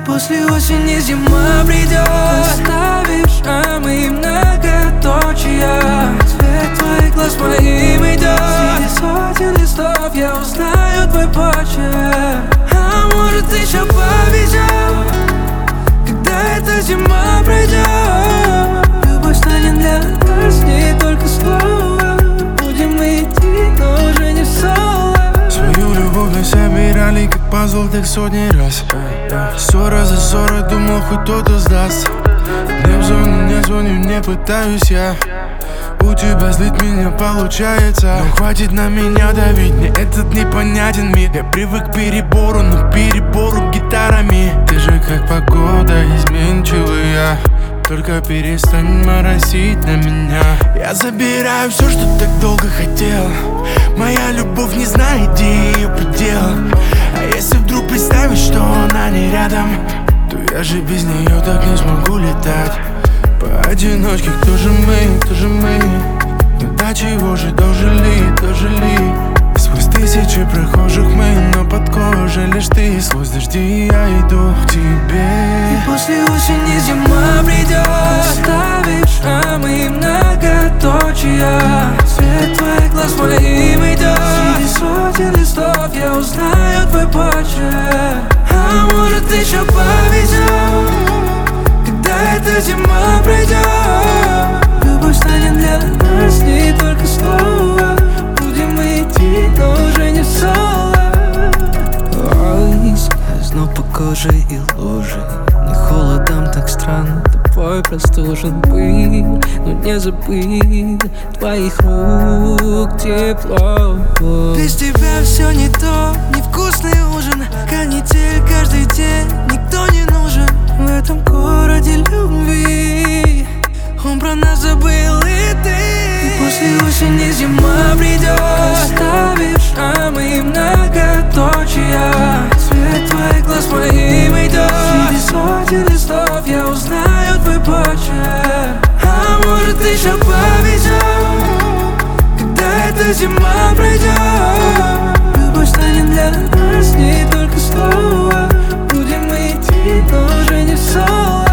после осени зима придет. Оставишь, а мы многоточия. Цвет твоих глаз моим идет. Среди сотен листов я узнаю твой почерк. А может еще повезет, когда эта зима пройдет. Любовь станет для нас не только слово. Будем мы идти, но уже не соло. Свою любовь мы собирали как пазл так сотни раз. Ссора за ссорой, думал хоть кто-то сдаст. Не в зону, не звоню, не пытаюсь я. У тебя злить меня получается. Но хватит на меня давить, мне этот непонятен мир. Я привык к перебору, но перебору гитарами. Ты же как погода, изменчивая. Только перестань моросить на меня. Я забираю все, что так долго хотел. Моя любовь не знает, где ее предел. А если вдруг представить, что она не рядом, то я же без нее так не смогу летать. Поодиночке, кто же мы, кто же мы? Но до чего же дожили, дожили? Сквозь тысячи прохожих мы, но под кожей лишь ты. Сквозь дожди я иду к тебе. И после осени зима придет. Оставишь, а мы многоточия. Цвет твоих глаз моим идет. Среди сотен листов я узнаю твой почерк. А может еще повезет, когда эта зима пройдет. Любовь станет для нас не только слово. Будем мы идти, но уже не соло. Ой, сквозь по коже и лужи. Не холодом так странно, тобой простужен был. Но не забыть твоих рук тепло. Без тебя все не то, невкусный ужин. Канитель каждый день, никто не нужен в этом городе любви. Он про нас забыл, и ты. И после осени зима придет. Оставишь, а мы многоточия. Цвет твоих глаз моим идет. Среди сотен листов я узнаю твой почерк. А может еще повезет, когда эта зима пройдет. Любовь станет для нас не только слово. Будем мы идти, но уже не соло.